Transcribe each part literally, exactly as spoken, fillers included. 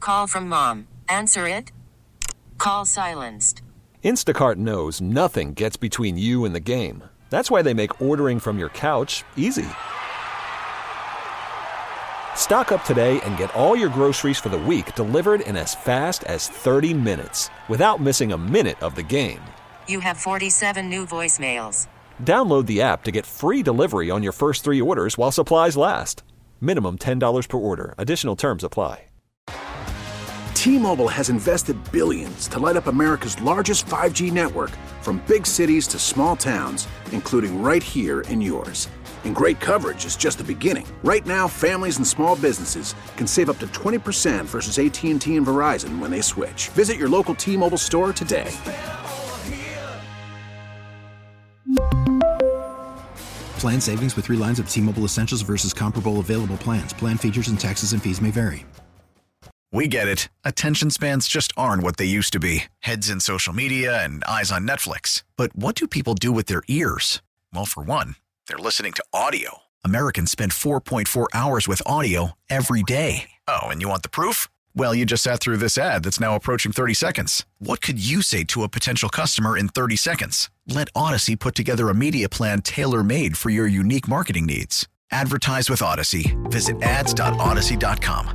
Call from mom. Answer it. Call silenced. Instacart knows nothing gets between you and the game. That's why they make ordering from your couch easy. Stock up today and get all your groceries for the week delivered in as fast as thirty minutes without missing a minute of the game. You have forty-seven new voicemails. Download the app to get free delivery on your first three orders while supplies last. Minimum ten dollars per order. Additional terms apply. T-Mobile has invested billions to light up America's largest five G network, from big cities to small towns, including right here in yours. And great coverage is just the beginning. Right now, families and small businesses can save up to twenty percent versus A T and T and Verizon when they switch. Visit your local T-Mobile store today. Plan savings with three lines of T-Mobile Essentials versus comparable available plans. Plan features and taxes and fees may vary. We get it. Attention spans just aren't what they used to be. Heads in social media and eyes on Netflix. But what do people do with their ears? Well, for one, they're listening to audio. Americans spend four point four hours with audio every day. Oh, and you want the proof? Well, you just sat through this ad that's now approaching thirty seconds. What could you say to a potential customer in thirty seconds? Let Odyssey put together a media plan tailor-made for your unique marketing needs. Advertise with Odyssey. Visit ads dot odyssey dot com.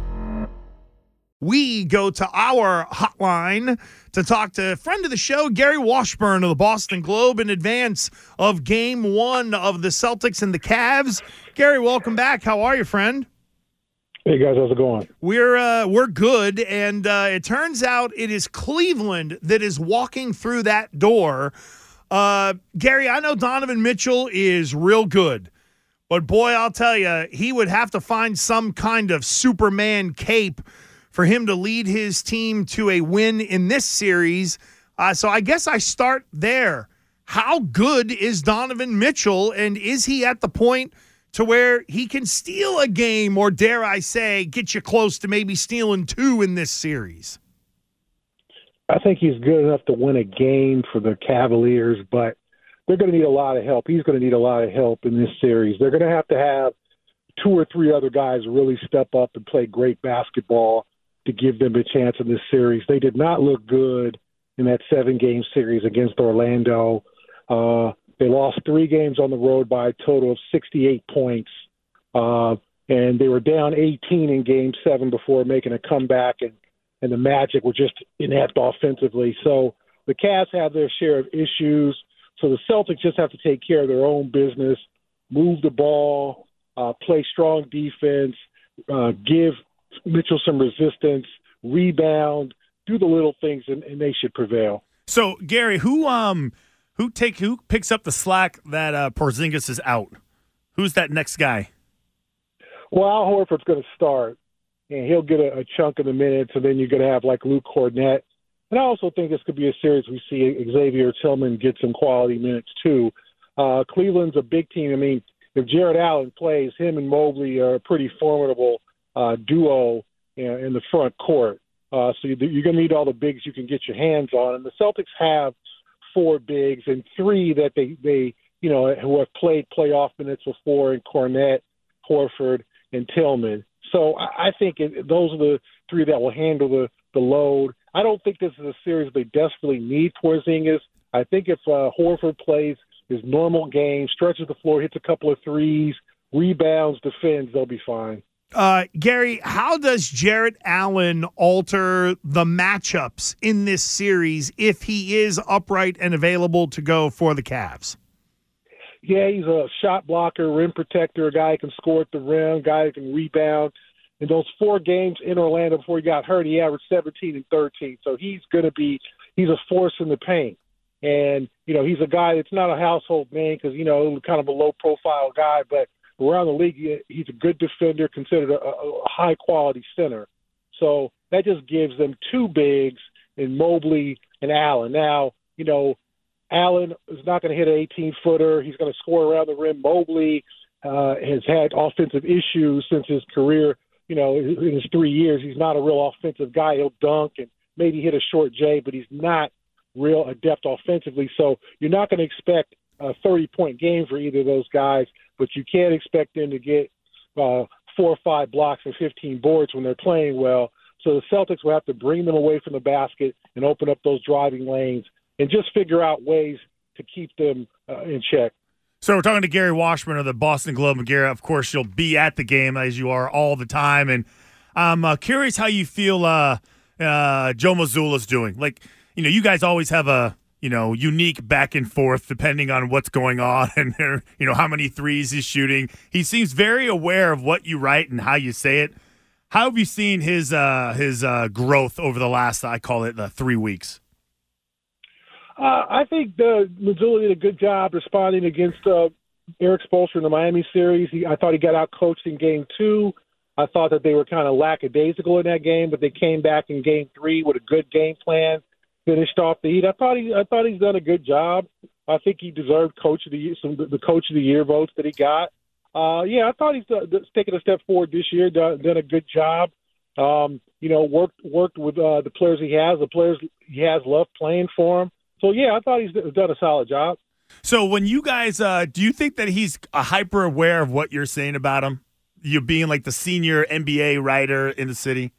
We go to our hotline to talk to a friend of the show, Gary Washburn of the Boston Globe, in advance of game one of the Celtics and the Cavs. Gary, welcome back. How are you, friend? Hey, guys. How's it going? We're uh, we're good, and uh, it turns out it is Cleveland that is walking through that door. Uh, Gary, I know Donovan Mitchell is real good, but boy, I'll tell you, he would have to find some kind of Superman cape for him to lead his team to a win in this series. Uh, so I guess I start there. How good is Donovan Mitchell, and is he at the point to where he can steal a game, or dare I say, get you close to maybe stealing two in this series? I think he's good enough to win a game for the Cavaliers, but they're going to need a lot of help. He's going to need a lot of help in this series. They're going to have to have two or three other guys really step up and play great basketball to give them a chance in this series. They did not look good in that seven-game series against Orlando. Uh, they lost three games on the road by a total of sixty-eight points, uh, and they were down eighteen in Game seven before making a comeback, and, and the Magic were just inept offensively. So the Cavs have their share of issues, so the Celtics just have to take care of their own business, move the ball, uh, play strong defense, uh, give Mitchell some resistance, rebound, do the little things, and, and they should prevail. So, Gary, who um who take who picks up the slack that uh, Porzingis is out? Who's that next guy? Well, Al Horford's going to start, and he'll get a, a chunk of the minutes, and then you're going to have like Luke Cornett. And I also think this could be a series we see Xavier Tillman get some quality minutes too. Uh, Cleveland's a big team. I mean, if Jared Allen plays, him and Mobley are a pretty formidable Uh, duo in, in the front court. Uh, so you, you're going to need all the bigs you can get your hands on. And the Celtics have four bigs and three that they, they you know, who have played playoff minutes before in Cornett, Horford, and Tillman. So I, I think it, those are the three that will handle the, the load. I don't think this is a series they desperately need Porzingis. I think if uh, Horford plays his normal game, stretches the floor, hits a couple of threes, rebounds, defends, they'll be fine. Uh, Gary, how does Jarrett Allen alter the matchups in this series if he is upright and available to go for the Cavs? Yeah, he's a shot blocker, rim protector, a guy who can score at the rim, a guy who can rebound. In those four games in Orlando before he got hurt, he averaged seventeen and thirteen. So he's going to be – he's a force in the paint. And, you know, he's a guy that's not a household name because, you know, kind of a low-profile guy, but – around the league, he's a good defender, considered a, a high-quality center. So that just gives them two bigs in Mobley and Allen. Now, you know, Allen is not going to hit an eighteen-footer. He's going to score around the rim. Mobley uh, has had offensive issues since his career. You know, in his three years, he's not a real offensive guy. He'll dunk and maybe hit a short J, but he's not real adept offensively. So you're not going to expect a thirty-point game for either of those guys, but you can't expect them to get uh, four or five blocks or fifteen boards when they're playing well. So the Celtics will have to bring them away from the basket and open up those driving lanes and just figure out ways to keep them uh, in check. So we're talking to Gary Washburn of the Boston Globe. And Gary, of course, you'll be at the game as you are all the time. And I'm uh, curious how you feel uh, uh, Joe Mazzulla's doing. Like, you know, you guys always have a, you know, unique back and forth depending on what's going on and, you know, how many threes he's shooting. He seems very aware of what you write and how you say it. How have you seen his uh, his uh, growth over the last, I call it, the three weeks? Uh, I think the Mazzulla did a good job responding against uh, Eric Spoelstra in the Miami series. He, I thought he got out-coached in game two. I thought that they were kind of lackadaisical in that game, but they came back in game three with a good game plan, finished off the heat. I thought he, I thought he's done a good job. I think he deserved coach of the year, some the coach of the year votes that he got. Uh, yeah, I thought he's uh, taken a step forward this year, done, done a good job. Um, you know, worked worked with uh, the players he has. The players he has loved playing for him. So, yeah, I thought he's done a solid job. So when you guys uh, – do you think that he's uh, hyper aware of what you're saying about him? You being like the senior N B A writer in the city?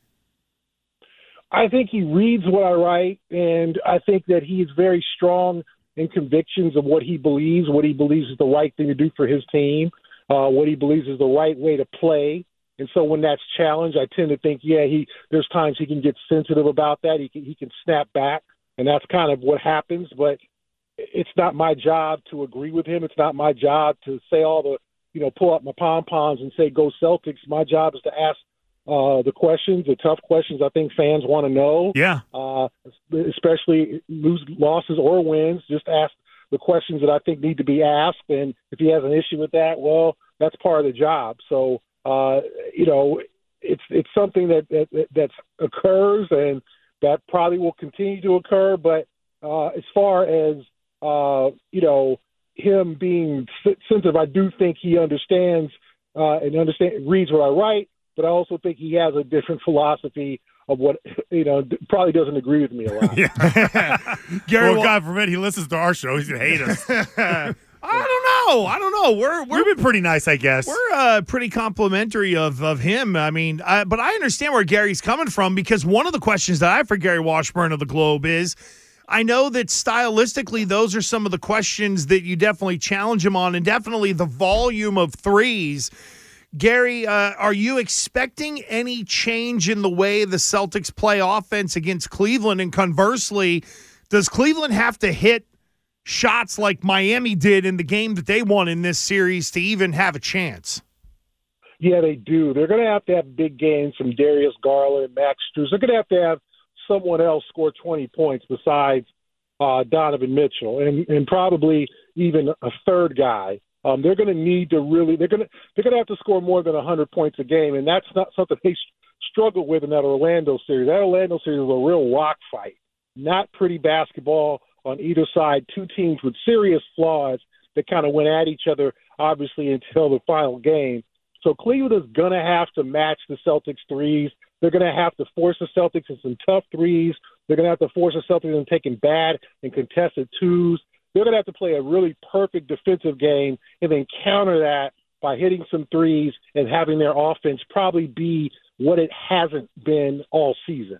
I think he reads what I write, and I think that he's very strong in convictions of what he believes, what he believes is the right thing to do for his team, uh, what he believes is the right way to play. And so when that's challenged, I tend to think, yeah, he there's times he can get sensitive about that. He can, he can snap back. And that's kind of what happens, but it's not my job to agree with him. It's not my job to say all the, you know, pull up my pom-poms and say, go Celtics. My job is to ask uh, the questions, the tough questions I think fans want to know. Yeah. Uh, especially lose losses or wins. Just ask the questions that I think need to be asked. And if he has an issue with that, well, that's part of the job. So, uh, you know, it's it's something that, that, that occurs, and that probably will continue to occur, but uh, as far as, uh, you know, him being sensitive, I do think he understands uh, and understand reads what I write, but I also think he has a different philosophy of what, you know, probably doesn't agree with me a lot. Yeah. Gary, well, God forbid he listens to our show. He's going to hate us. I don't know. I don't know. We're, we're We've been pretty nice, I guess. We're uh, pretty complimentary of, of him. I mean, I, but I understand where Gary's coming from, because one of the questions that I have for Gary Washburn of the Globe is, I know that stylistically those are some of the questions that you definitely challenge him on, and definitely the volume of threes. Gary, uh, are you expecting any change in the way the Celtics play offense against Cleveland? And conversely, does Cleveland have to hit shots like Miami did in the game that they won in this series to even have a chance? Yeah, they do. They're going to have to have big games from Darius Garland, Max Strus. They're going to have to have someone else score twenty points besides uh, Donovan Mitchell, and, and probably even a third guy. Um, they're going to need to really. They're going to. They're going to have to score more than one hundred points a game, and that's not something they struggled with in that Orlando series. That Orlando series was a real rock fight, not pretty basketball on either side. Two teams with serious flaws that kind of went at each other, obviously, until the final game. So Cleveland is going to have to match the Celtics threes. They're going to have to force the Celtics in some tough threes. They're going to have to force the Celtics in taking bad and contested twos. They're going to have to play a really perfect defensive game and then counter that by hitting some threes and having their offense probably be what it hasn't been all season.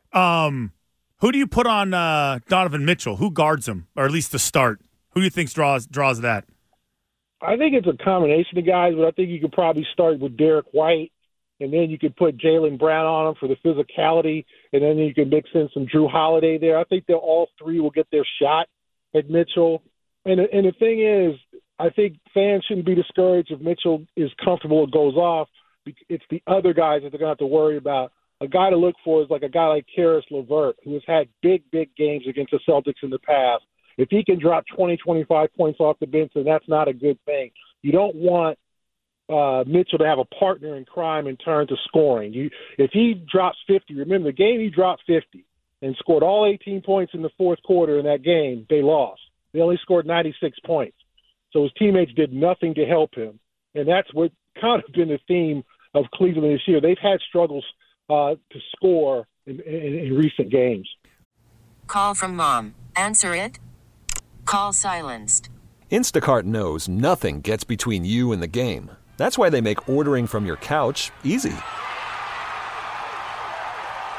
Um, who do you put on uh, Donovan Mitchell? Who guards him, or at least to start? Who do you think draws draws that? I think it's a combination of guys, but I think you could probably start with Derek White, and then you could put Jaylen Brown on him for the physicality, and then you can mix in some Drew Holiday there. I think that all three will get their shot at Mitchell. And, and the thing is, I think fans shouldn't be discouraged if Mitchell is comfortable and goes off. It's the other guys that they're going to have to worry about. A guy to look for is like a guy like Karis LeVert, who has had big, big games against the Celtics in the past. If he can drop twenty, twenty-five points off the bench, then that's not a good thing. You don't want uh, Mitchell to have a partner in crime in turn to scoring. You, if he drops fifty, remember the game he dropped fifty and scored all eighteen points in the fourth quarter in that game, they lost. They only scored ninety-six points. So his teammates did nothing to help him. And that's what kind of been the theme of Cleveland this year. They've had struggles uh, to score in, in, in recent games. Call from mom. Answer it. Call silenced. Instacart knows nothing gets between you and the game. That's why they make ordering from your couch easy.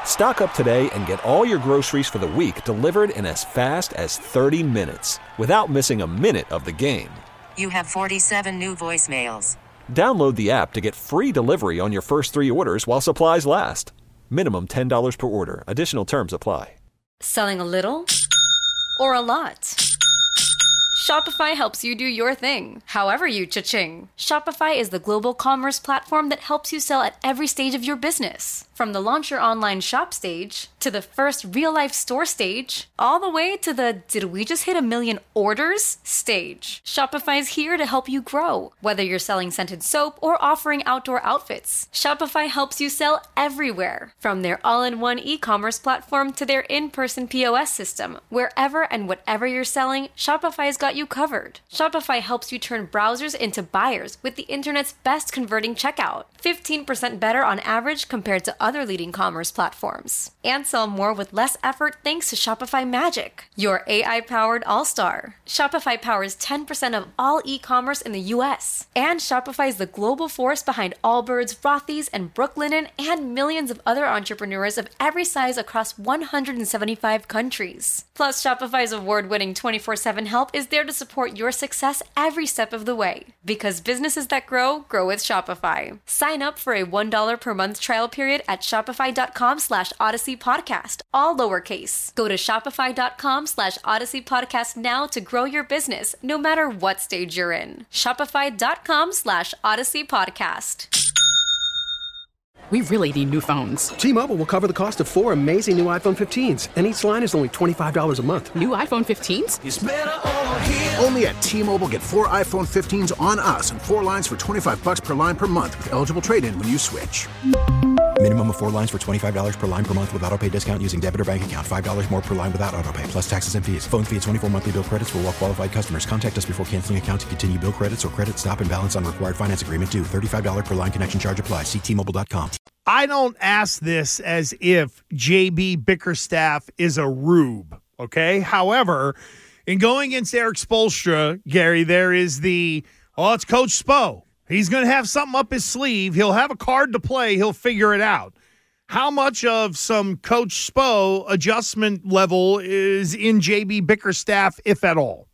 Stock up today and get all your groceries for the week delivered in as fast as thirty minutes without missing a minute of the game. You have forty-seven new voicemails. Download the app to get free delivery on your first three orders while supplies last. Minimum ten dollars per order. Additional terms apply. Selling a little or a lot? Shopify helps you do your thing, however you cha-ching. Shopify is the global commerce platform that helps you sell at every stage of your business. From the launch your online shop stage, to the first real-life store stage, all the way to the did we just hit a million orders stage. Shopify's here to help you grow. Whether you're selling scented soap or offering outdoor outfits, Shopify helps you sell everywhere. From their all-in-one e-commerce platform to their in-person P O S system, wherever and whatever you're selling, Shopify's got you covered. Shopify helps you turn browsers into buyers with the internet's best converting checkout. fifteen percent better on average compared to other leading commerce platforms. And sell more with less effort thanks to Shopify Magic, your A I-powered all-star. Shopify powers ten percent of all e-commerce in the U S. And Shopify is the global force behind Allbirds, Rothy's, and Brooklinen, and millions of other entrepreneurs of every size across one hundred seventy-five countries. Plus, Shopify's award-winning twenty-four seven help is there to support your success every step of the way. Because businesses that grow, grow with Shopify. Sign up for a one dollar per month trial period at shopify.com slash Odyssey Podcast, all lowercase. Go to shopify.com slash Odyssey Podcast now to grow your business, no matter what stage you're in. Shopify.com slash Odyssey Podcast. We really need new phones. T-Mobile will cover the cost of four amazing new iPhone fifteens, and each line is only twenty-five dollars a month. New iPhone fifteens? It's better over here. Only at T-Mobile, get four iPhone fifteens on us and four lines for twenty-five bucks per line per month with eligible trade-in when you switch. Minimum of four lines for twenty-five dollars per line per month with autopay discount using debit or bank account. five dollars more per line without autopay, plus taxes and fees. Phone fee at twenty-four monthly bill credits for well-qualified customers. Contact us before canceling account to continue bill credits or credit stop and balance on required finance agreement due. thirty-five dollars per line connection charge applies. See T Mobile dot com. I don't ask this as if J B Bickerstaff is a rube, okay? However, in going against Eric Spoelstra, Gary, there is the, oh, it's Coach Spo. He's going to have something up his sleeve. He'll have a card to play. He'll figure it out. How much of some Coach Spo adjustment level is in J B Bickerstaff, if at all?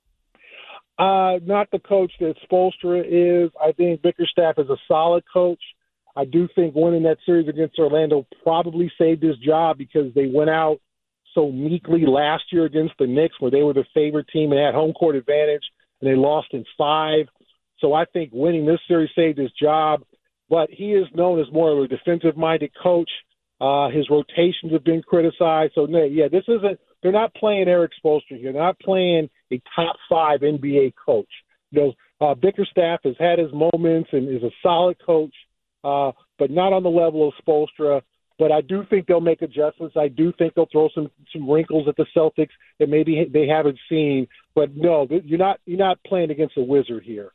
Uh, not the coach that Spoelstra is. I think Bickerstaff is a solid coach. I do think winning that series against Orlando probably saved his job because they went out so meekly last year against the Knicks where they were the favorite team and had home court advantage, and they lost in five. So I think winning this series saved his job. But he is known as more of a defensive-minded coach. Uh, his rotations have been criticized. So, yeah, this isn't – they're not playing Eric Spoelstra here. They're not playing a top-five N B A coach. You know, uh, Bickerstaff has had his moments and is a solid coach. Uh, but not on the level of Spoelstra. But I do think they'll make adjustments. I do think they'll throw some, some wrinkles at the Celtics that maybe they haven't seen. But no, you're not you're not playing against a wizard here.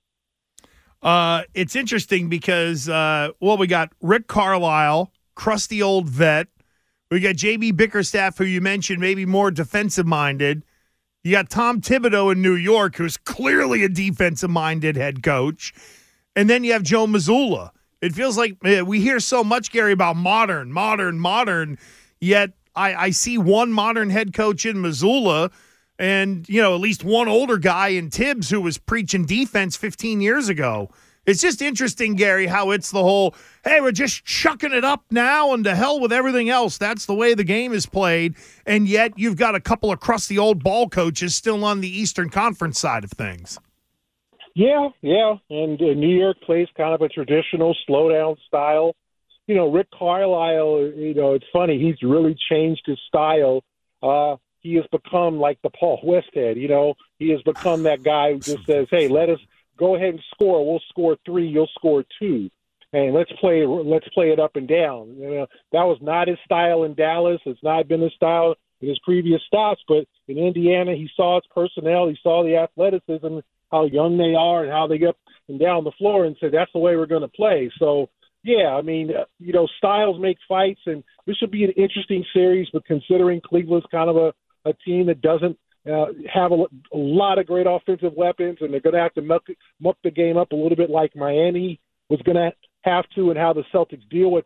Uh, it's interesting because uh, well, we got Rick Carlisle, crusty old vet. We got J B Bickerstaff, who you mentioned, maybe more defensive minded. You got Tom Thibodeau in New York, who's clearly a defensive minded head coach, and then you have Joe Mazzulla. It feels like we hear so much, Gary, about modern, modern, modern, yet I, I see one modern head coach in Mazzulla and, you know, at least one older guy in Tibbs who was preaching defense fifteen years ago. It's just interesting, Gary, how it's the whole, hey, we're just chucking it up now and to hell with everything else. That's the way the game is played, and yet you've got a couple of crusty old ball coaches still on the Eastern Conference side of things. Yeah, yeah, and uh, New York plays kind of a traditional slow-down style. You know, Rick Carlisle, you know, it's funny, he's really changed his style. Uh, he has become like the Paul Westhead, you know. He has become that guy who just says, hey, let us go ahead and score. We'll score three, you'll score two. And let's play let's play it up and down. You know, that was not his style in Dallas. It's not been his style in his previous stops, but in Indiana, he saw its personnel, he saw the athleticism, how young they are and how they get up and down the floor and said, that's the way we're going to play. So, yeah, I mean, uh, you know, styles make fights, and this should be an interesting series, but considering Cleveland's kind of a, a team that doesn't uh, have a, a lot of great offensive weapons, and they're going to have to muck, muck the game up a little bit like Miami was going to have to, and how the Celtics deal with that.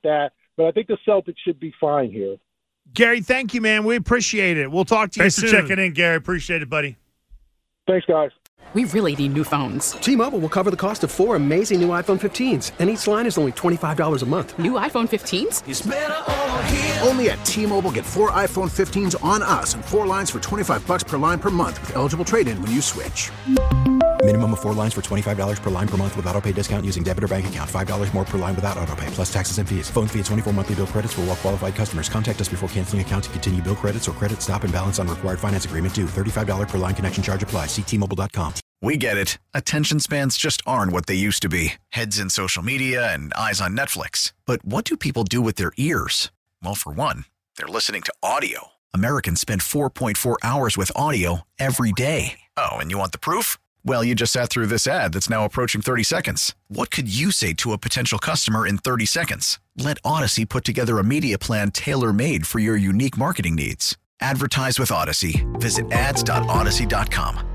but I think the Celtics should be fine here. Gary, thank you, man. We appreciate it. We'll talk to Thanks you soon. Thanks for checking in, Gary. Appreciate it, buddy. Thanks, guys. We really need new phones. T-Mobile will cover the cost of four amazing new iPhone fifteens, and each line is only twenty-five dollars a month. New iPhone fifteens? It's better over here. Only at T-Mobile, get four iPhone fifteens on us and four lines for twenty-five dollars per line per month with eligible trade-in when you switch. Minimum of four lines for twenty-five dollars per line per month with autopay discount using debit or bank account. five dollars more per line without autopay, plus taxes and fees. Phone fee at twenty-four monthly bill credits for well-qualified customers. Contact us before canceling account to continue bill credits or credit stop and balance on required finance agreement due. thirty-five dollars per line connection charge applies. See T Mobile dot com. We get it. Attention spans just aren't what they used to be. Heads in social media and eyes on Netflix. But what do people do with their ears? Well, for one, they're listening to audio. Americans spend four point four hours with audio every day. Oh, and you want the proof? Well, you just sat through this ad that's now approaching thirty seconds. What could you say to a potential customer in thirty seconds? Let Odyssey put together a media plan tailor-made for your unique marketing needs. Advertise with Odyssey. Visit ads dot odyssey dot com.